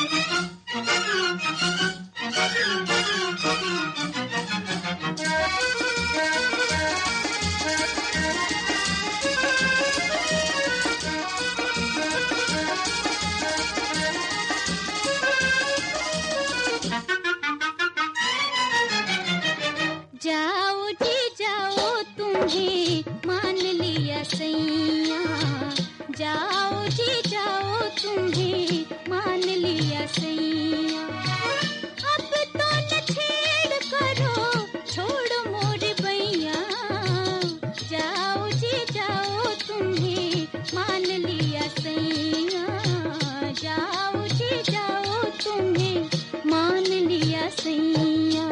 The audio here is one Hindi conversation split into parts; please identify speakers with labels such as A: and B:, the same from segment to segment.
A: जाओ जी जाओ तुम्हें मान लिया सैया, जाओ जी जाओ तुम्हें मान लिया सैया। अब तो न छेड़ करो छोड़ो मोर बैया, जाओ जी जाओ तुम्हें मान लिया सैया, जाओ जी जाओ तुम्हें मान लिया सैया।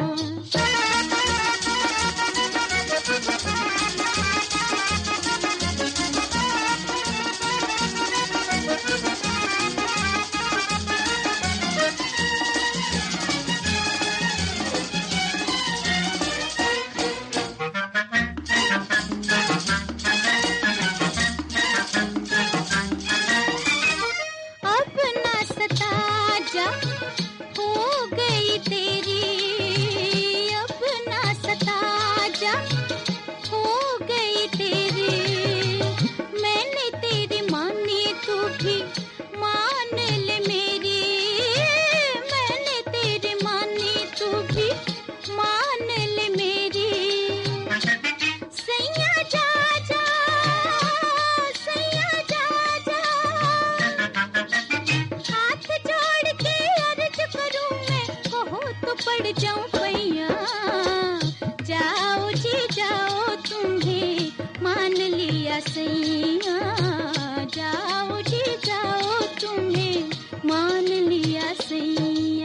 A: सैया जाओ जी जाओ तुम्हें मान लिया सैया।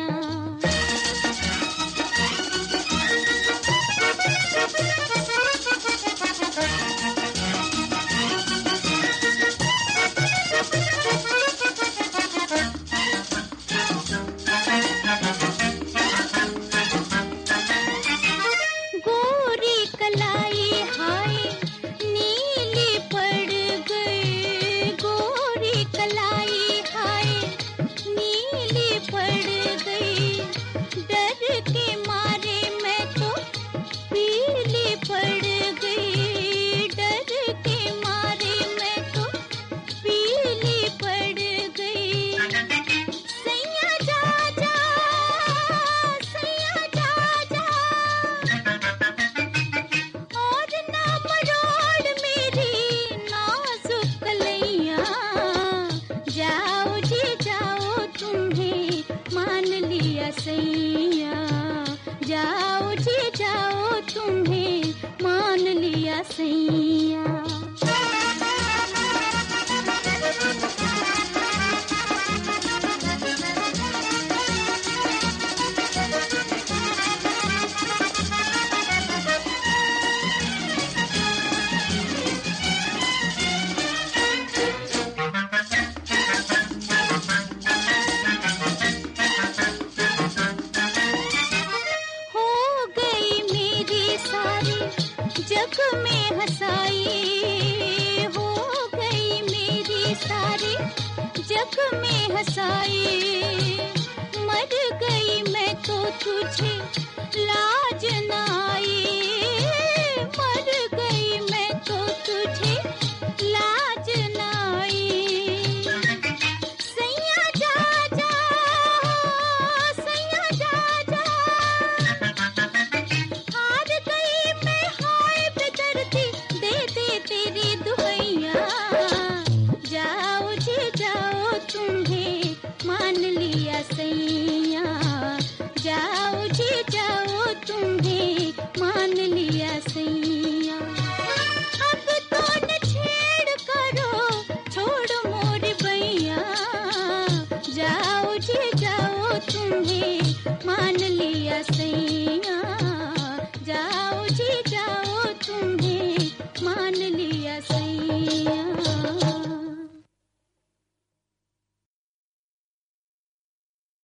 A: गोरी कलाई हाय नीली पड़ गई, गोरी कलाई हाय नीली पड़ गई, डर के मारे मैं तो पीली पड़ गई, डर के मारे मैं तो पीली पड़ गई। सैया जा जा, सैया जा जा, और ना मरोड़ मेरी नाजुक कलैया, जाओ जी जाओ तुम्हें मान लिया सैया, जाओ जी जाओ तुम्हें मान लिया सैया। जग में हंसाई हो गई मेरी सारी, जग में हंसाई, मर गई मैं तो तुझे लाज न आई, मर गई मैं तो तुझे लाज न आई। सैया जा जा, सैया जा जा, हार गई मैं हाय बेदर्दी, दे दे तेरी दुहैया, जाओ जी जाओ तुम्हें मान लिया सैया, जाओ जी जाओ तुम्हें मान लिया